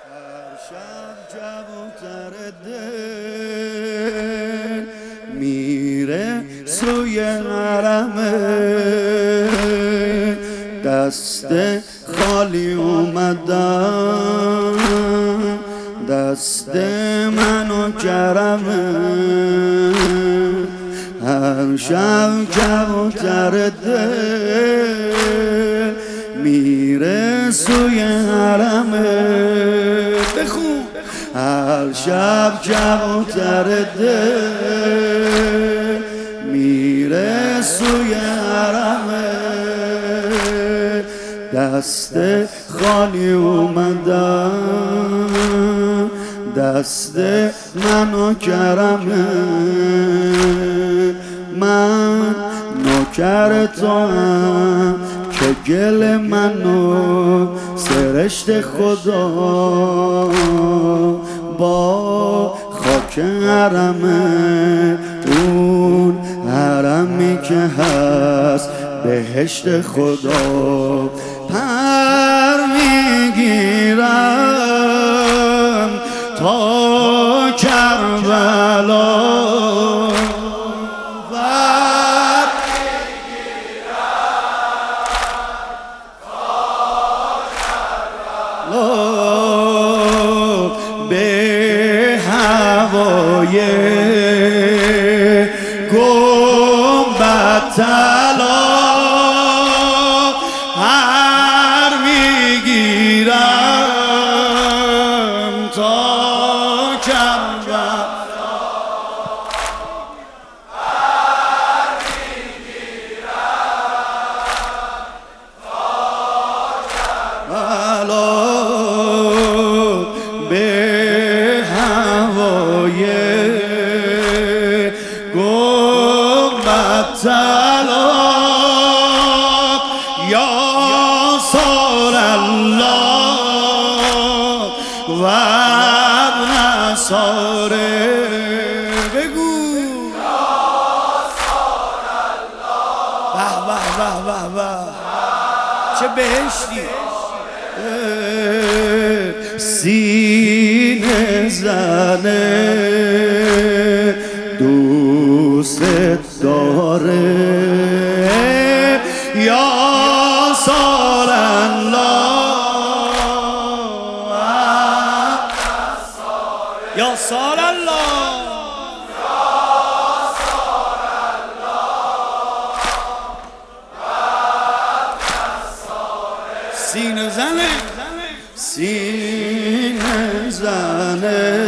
هر شب کبوتر دل میره سوی حرمه، دست خالی اومدم دست منو کرمه. هر شب کبوتر دل میره سوی حرمه. بخون. هر شب کبوتر دل میره سوی حرمه، دست خالی اومدم دست منو کرمه. من نوکر تو هم که گل منو سرشت خدا با خاک حرمه، اون حرمی که هست بهشت خدا. پر میگیرم تا کربلا، پر میگیرم تا کربلا، به هوای گنبد طلا پر میگیرم تا کربلا، پر میگیرم تا کربلا، به هوای گنبد طلا. یا صار الله و نصاره. بگو یا صار الله. به به به به به چه بهشتی. سینه زنه دوست داره، یا صار الله یا صار الله سینه زنه سینه زنه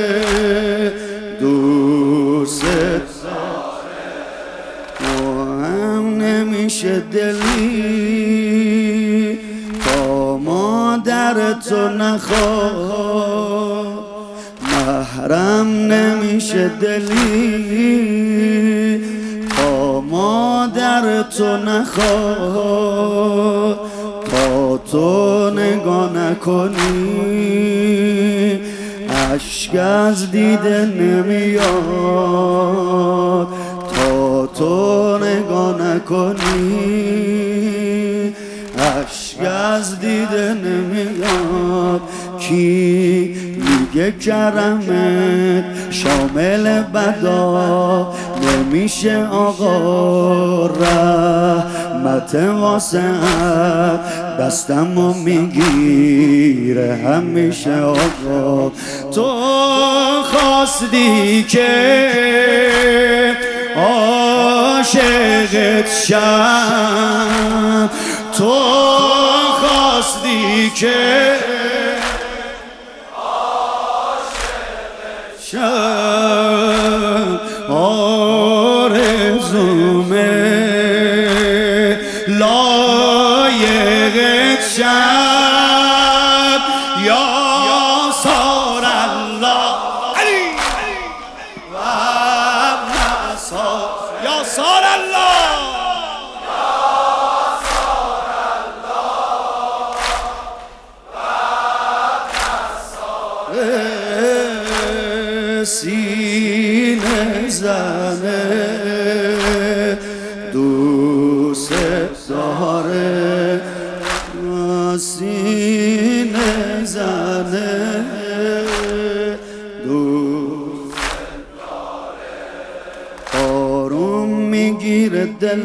دوست داره، هم نمیشه دلی تا مادر تو نخواد، محرم نمیشه دلی تا مادر تو نخواد، تا تو نگاه نکنی اشک از دیده نمیاد، تا تو نگاه نکنی اشک از دیده نمیاد. کی میگه کرمت شامل بدا نمیشه آقا، رحمت واسعت دستمو میگیره همیشه آقا. تو خواستی که عاشقت شم، تو خواستی که عاشقت شم، آرزومه لایقت شم، یا صار الله و نصار. یا صار الله سینه زنه دوست داره، سینه میزنه دوست آروم میگیره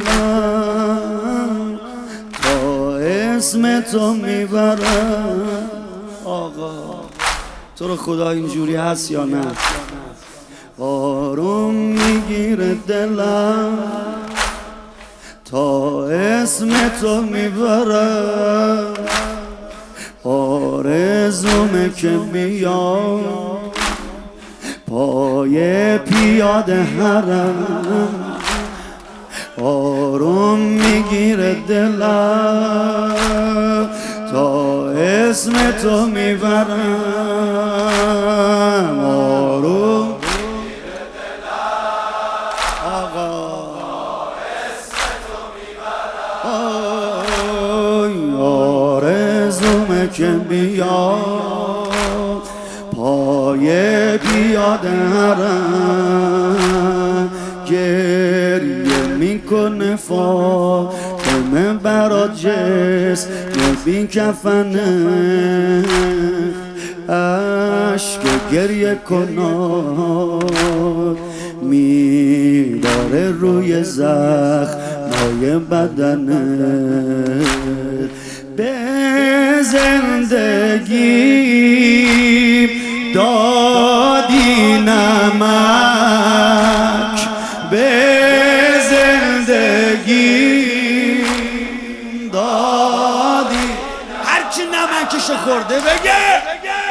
دلم تا اسم تو میبرم. آقا تو رو خدا اینجوری هست یا نه؟ آروم میگیره دلم تا اسم تو میبرم. آرزومه که بیام پای پیاده حرم. آروم میگیره دلم تا اسم تو میبرم. آروم میگیره دلم آقا اسم تو میبرم. آرزومه که بیاد پای پیاده حرم. گریه میکنه فاطمه برات جسم بی کفنه. عشق گریه کناد میداره روی زخمای بدنه. به زندگی دادی نمک، به زندگی دادی. هرچی نمکشو خورده بگه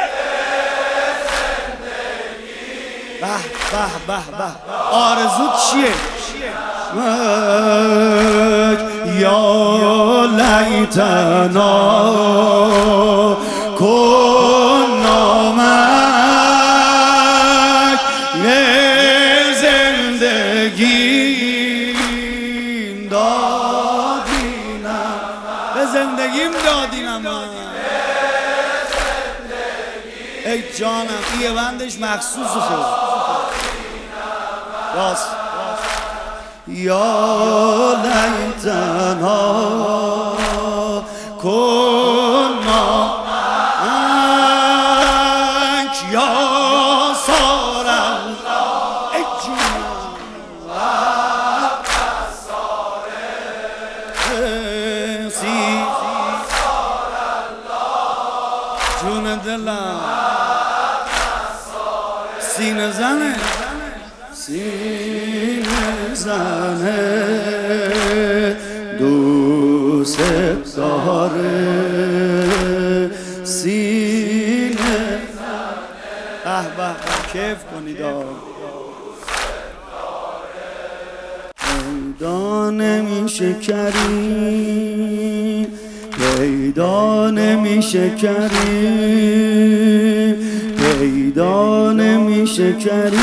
به به به به. آرزو چیه؟ یا لیتنا کنا معک، زندگی دادینم، به زندگیم دادینم. ای جانم یه بندش مخصوص خود راست. یا لیتنا کنا معک یا صار الله. ای جانم جون دلم سینه زنه، سینه زنه دوست داره، سینه به به کیف کنید. پیدا نمیشه کریم، پیدا نمیشه کریم، پیدا نمیشه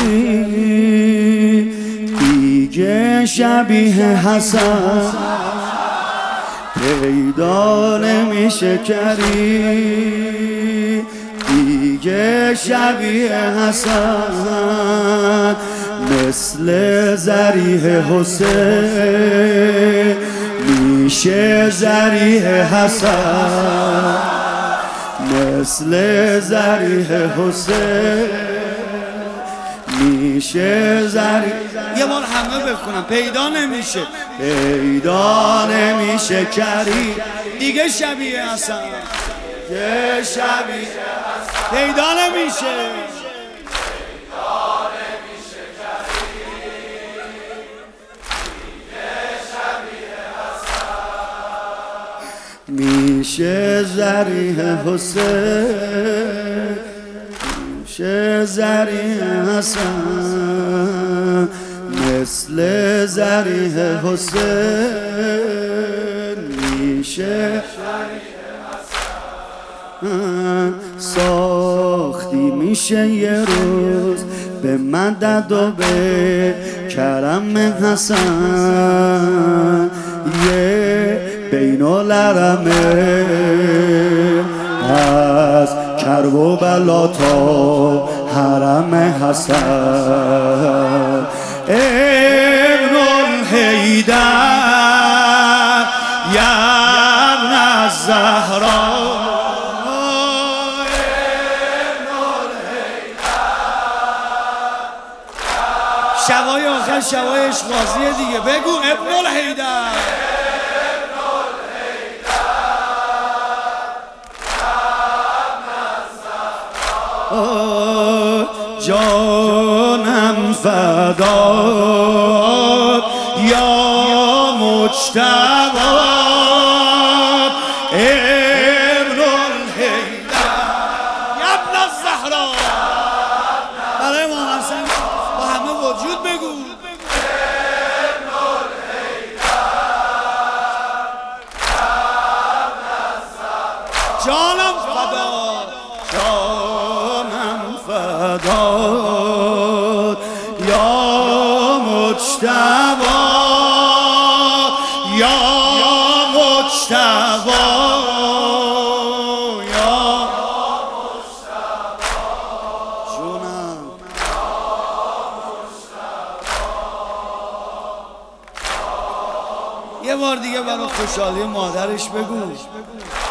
کریم دیگه شبیه حسن. پیدا نمیشه کریم دیگه شبیه حسن. مثل ذریح حسین میشه ذریح حسن، مثل ذریح حسین میشه ذریح. یه بار همه بخونم. پیدا نمیشه، پیدا نمیشه کریم دیگه شبیه حسن، دیگه شبیه حسن. پیدا نمیشه، میشه ذریح حسین، میشه ذریح حسن، مثل ذریح حسین میشه. ساختی میشه یه روز به مدد و به کرم حسن، یه بین الحرمه از کرب و بلا تا حرم حسن. ابن الحیدر یا ابن الزهرا، شبای آخر شبای عشق‌بازیه دیگه. بگو ابن الحیدر. جانم فداد یا مجتبی ابن الحیدر یا ابن الزهرا. برای امام حسن با همه وجود بگو ابن الحیدر جانم فداد جانم فداد یا مجتبی یا مجتبی یا جونم یه بار دیگه برای خوشحالی مادرش بگو